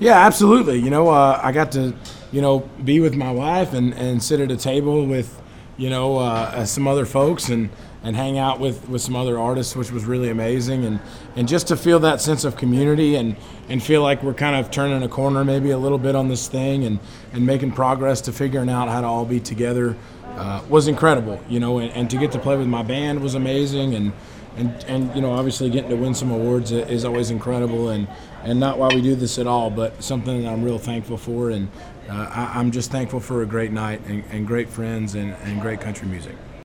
Yeah, absolutely. I got to, be with my wife and sit at a table with, some other folks and hang out with some other artists, which was really amazing. And just to feel that sense of community and feel like we're kind of turning a corner maybe a little bit on this thing and making progress to figuring out how to all be together was incredible, and to get to play with my band was amazing. And obviously getting to win some awards is always incredible, and not why we do this at all, but something that I'm real thankful for. And I'm just thankful for a great night and great friends and great country music.